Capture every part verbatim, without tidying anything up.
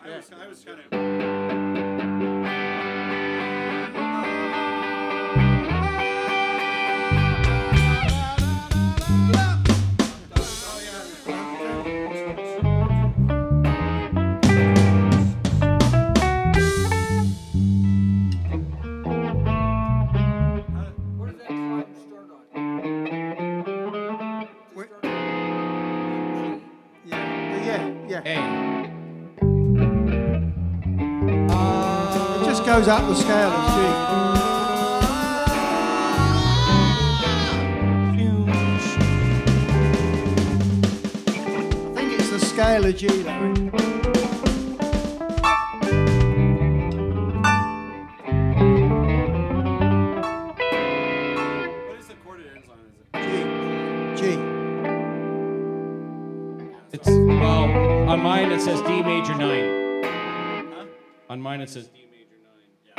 I was, I was kind of. Hey. Uh, it just goes up the scale of G. I think it's the scale of G, Larry. What is the chord it ends on? Is it G. G. It's, well, on mine it says D major nine. Huh? On mine it says D major nine. Yeah.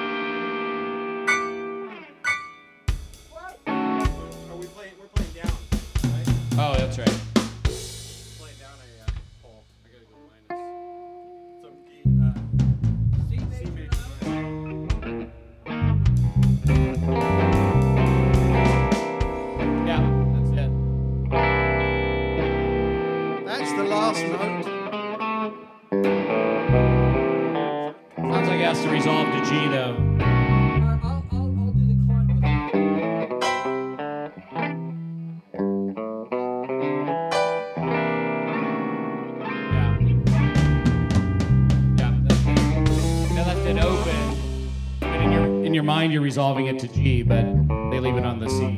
What? Are we playing? We're playing down, right? Oh, that's right. Playing down a uh, Paul. I gotta go minus some D. Uh, C major. Yeah, that's it. That's the last note. Sounds like it has to resolve to G though. I'll, I'll, I'll do the climb with you. Yeah. Yeah, that's it. They left it open. But in your in your mind you're resolving it to G, but they leave it on the C.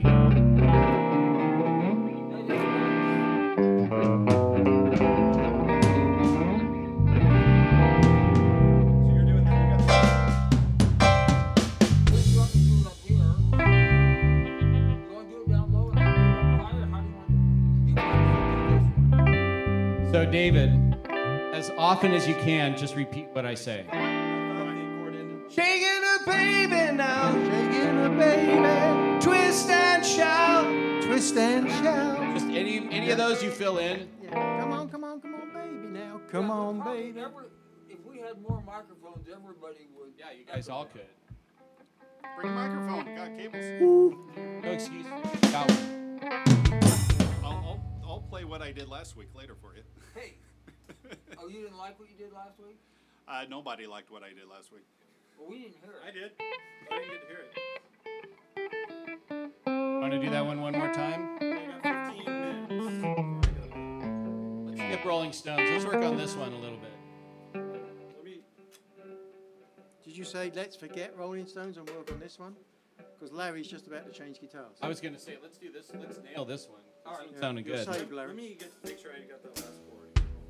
So, David, as often as you can, just repeat what I say. Shaking a baby now, shaking a baby, twist and shout, twist and shout. Just any any of those you fill in. Yeah. Come on, come on, come on, baby now. Come Yeah, on, probably baby. every- if we had more microphones, everybody would. Yeah, you guys all could. Bring a microphone. Got cables. No excuse. Got one. I'll, I'll, I'll play what I did last week later for you. Hey, oh, you didn't like what you did last week? Uh, nobody liked what I did last week. Well, we didn't hear it. I did. I didn't get to hear it. Want to do that one one more time? I got fifteen minutes. Let's skip Rolling Stones. Let's work on this one a little bit. Let me. Did you say let's forget Rolling Stones and work on this one? Because Larry's just about to change guitars. I was going to say, let's do this. Let's nail this one. All right. It's sounding You're good. saved, Larry. Let me get make sure I got that last chord.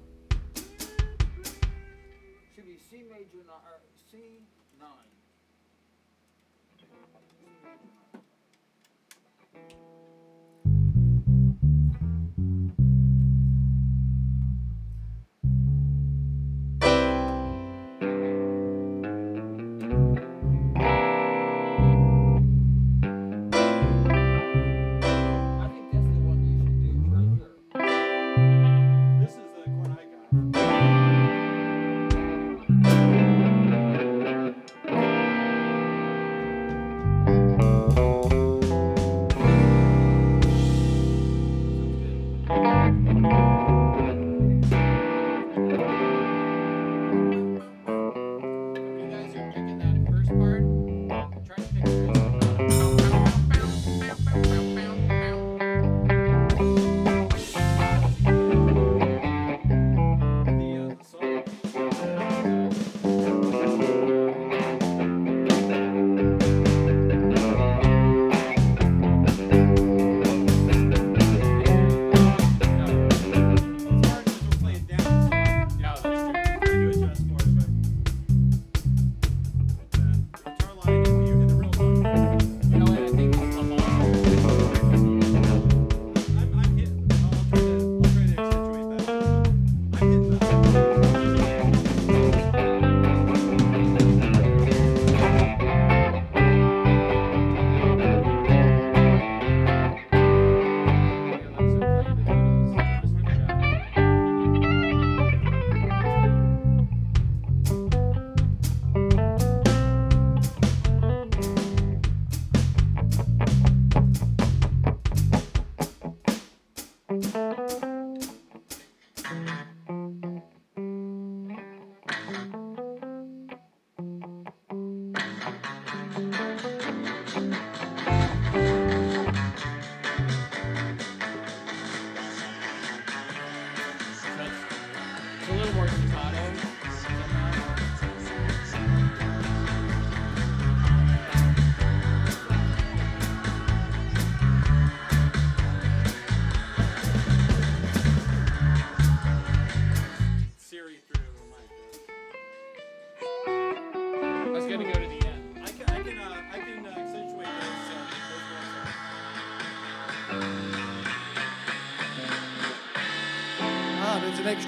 Should be C major nine, or C nine. I think that's the one you should do right here. This is the chord I got.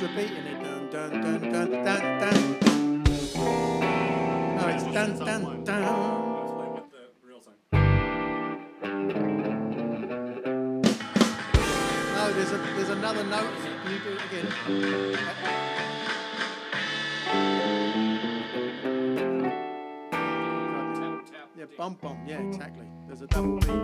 the beat in it. Dun dun dun dun dun dun. No, it's dun It's on dun one. dun. Let's play with the real song. No, there's a there's another note in it. Can you do it again? Tap, tap, Yeah, ding. bum bum. Yeah, exactly. There's a double beat.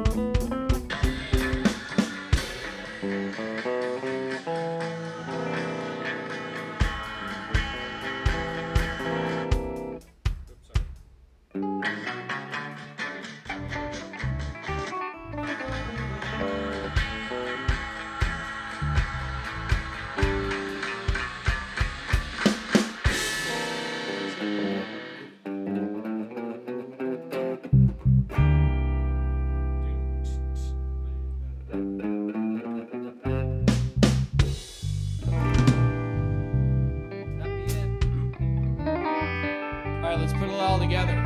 Oops, sorry. All right, let's put it all together.